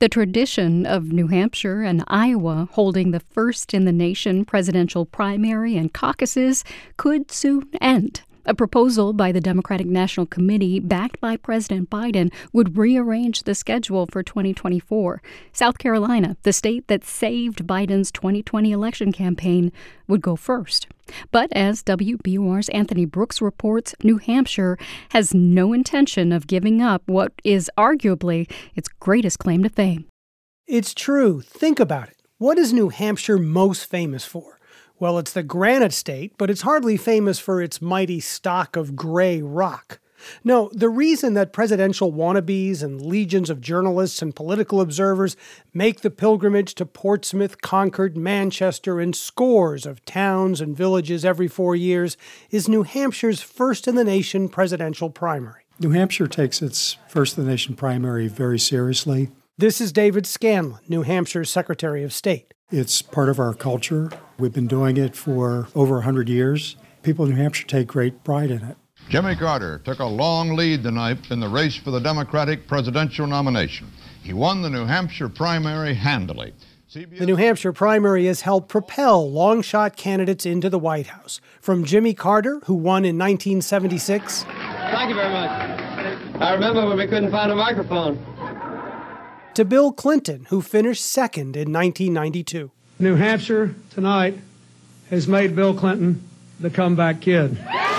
The tradition of New Hampshire and Iowa holding the first-in-the-nation presidential primary and caucuses could soon end. A proposal by the Democratic National Committee, backed by President Biden, would rearrange the schedule for 2024. South Carolina, the state that saved Biden's 2020 election campaign, would go first. But as WBUR's Anthony Brooks reports, New Hampshire has no intention of giving up what is arguably its greatest claim to fame. It's true. Think about it. What is New Hampshire most famous for? Well, it's the Granite State, but it's hardly famous for its mighty stock of gray rock. No, the reason that presidential wannabes and legions of journalists and political observers make the pilgrimage to Portsmouth, Concord, Manchester, and scores of towns and villages every 4 years is New Hampshire's first-in-the-nation presidential primary. New Hampshire takes its first-in-the-nation primary very seriously. This is David Scanlon, New Hampshire's Secretary of State. It's part of our culture. We've been doing it for over 100 years. People in New Hampshire take great pride in it. Jimmy Carter took a long lead tonight in the race for the Democratic presidential nomination. He won the New Hampshire primary handily. The New Hampshire primary has helped propel long-shot candidates into the White House. From Jimmy Carter, who won in 1976. Thank you very much. I remember when we couldn't find a microphone. To Bill Clinton, who finished second in 1992. New Hampshire tonight has made Bill Clinton the comeback kid.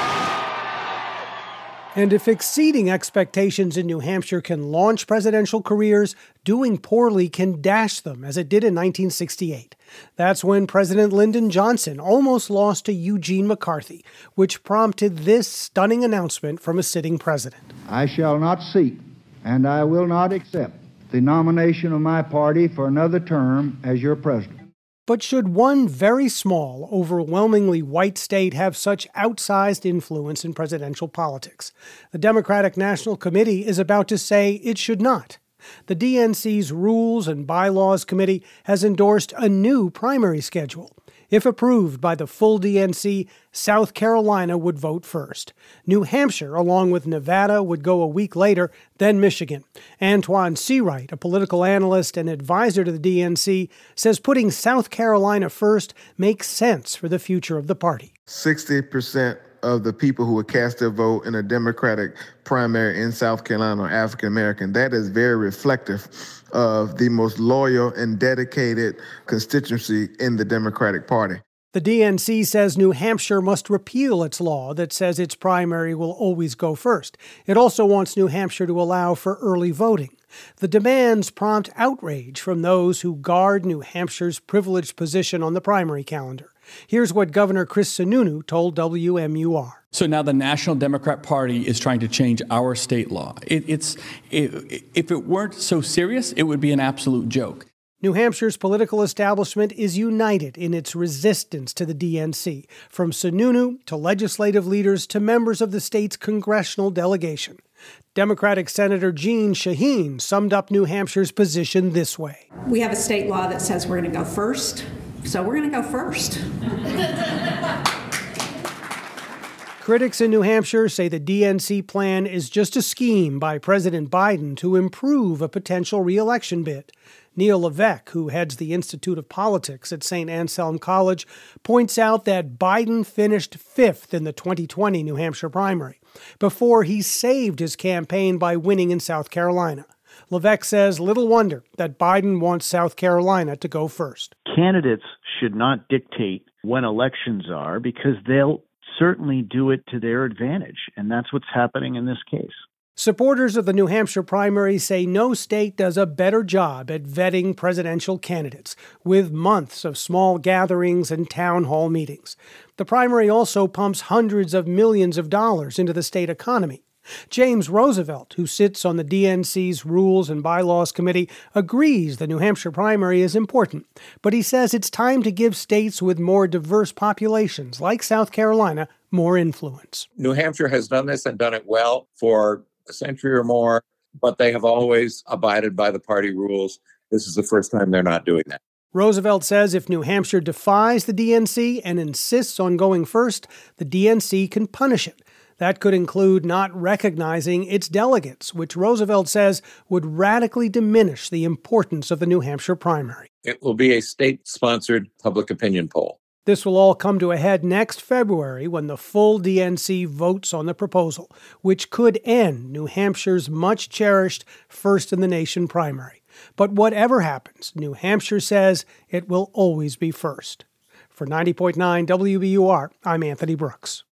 And if exceeding expectations in New Hampshire can launch presidential careers, doing poorly can dash them, as it did in 1968. That's when President Lyndon Johnson almost lost to Eugene McCarthy, which prompted this stunning announcement from a sitting president. I shall not seek, and I will not accept, the nomination of my party for another term as your president. But should one very small, overwhelmingly white state have such outsized influence in presidential politics? The Democratic National Committee is about to say it should not. The DNC's Rules and Bylaws Committee has endorsed a new primary schedule. If approved by the full DNC, South Carolina would vote first. New Hampshire, along with Nevada, would go a week later, then Michigan. Antoine Seawright, a political analyst and advisor to the DNC, says putting South Carolina first makes sense for the future of the party. 60% of the people who would cast their vote in a Democratic primary in South Carolina are African American. That is very reflective of the most loyal and dedicated constituency in the Democratic Party. The DNC says New Hampshire must repeal its law that says its primary will always go first. It also wants New Hampshire to allow for early voting. The demands prompt outrage from those who guard New Hampshire's privileged position on the primary calendar. Here's what Governor Chris Sununu told WMUR. So now the National Democrat Party is trying to change our state law. If it weren't so serious, it would be an absolute joke. New Hampshire's political establishment is united in its resistance to the DNC, from Sununu to legislative leaders to members of the state's congressional delegation. Democratic Senator Jeanne Shaheen summed up New Hampshire's position this way. We have a state law that says we're going to go first, so we're going to go first. Critics in New Hampshire say the DNC plan is just a scheme by President Biden to improve a potential re-election bid. Neil Levesque, who heads the Institute of Politics at St. Anselm College, points out that Biden finished fifth in the 2020 New Hampshire primary before he saved his campaign by winning in South Carolina. Levesque says little wonder that Biden wants South Carolina to go first. Candidates should not dictate when elections are because they'll certainly do it to their advantage, and that's what's happening in this case. Supporters of the New Hampshire primary say no state does a better job at vetting presidential candidates, with months of small gatherings and town hall meetings. The primary also pumps hundreds of millions of dollars into the state economy. James Roosevelt, who sits on the DNC's Rules and Bylaws Committee, agrees the New Hampshire primary is important, but he says it's time to give states with more diverse populations, like South Carolina, more influence. New Hampshire has done this and done it well for a century or more, but they have always abided by the party rules. This is the first time they're not doing that. Roosevelt says if New Hampshire defies the DNC and insists on going first, the DNC can punish it. That could include not recognizing its delegates, which Roosevelt says would radically diminish the importance of the New Hampshire primary. It will be a state-sponsored public opinion poll. This will all come to a head next February when the full DNC votes on the proposal, which could end New Hampshire's much-cherished first-in-the-nation primary. But whatever happens, New Hampshire says it will always be first. For 90.9 WBUR, I'm Anthony Brooks.